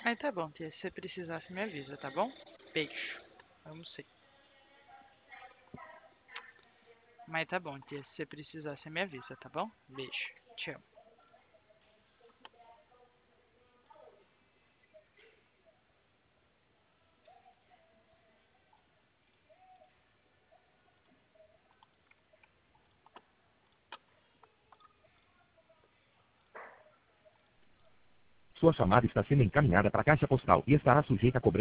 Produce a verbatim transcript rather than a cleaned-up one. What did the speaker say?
Mas tá bom, tia. Se você precisar, você me avisa, tá bom? Beijo. Vamos sim. Mas tá bom, tia. Se você precisar, você me avisa, tá bom? Beijo. Te amo. Sua chamada está sendo encaminhada para a caixa postal e estará sujeita a cobrança.